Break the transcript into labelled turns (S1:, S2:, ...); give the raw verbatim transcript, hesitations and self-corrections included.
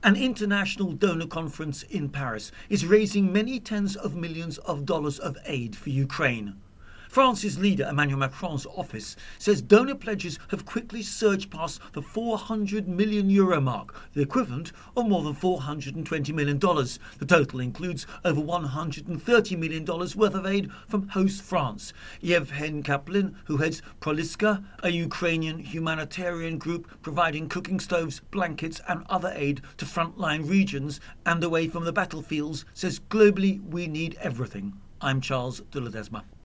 S1: An international donor conference in Paris is raising many tens of millions of dollars of aid for Ukraine. France's leader Emmanuel Macron's office says donor pledges have quickly surged past the four hundred million euro mark, the equivalent of more than four hundred twenty million dollars. The total includes over one hundred thirty million dollars worth of aid from host France. Yevhen Kaplin, who heads Proliska, a Ukrainian humanitarian group providing cooking stoves, blankets and other aid to frontline regions and away from the battlefields, says globally we need everything. I'm Charles de Ledesma.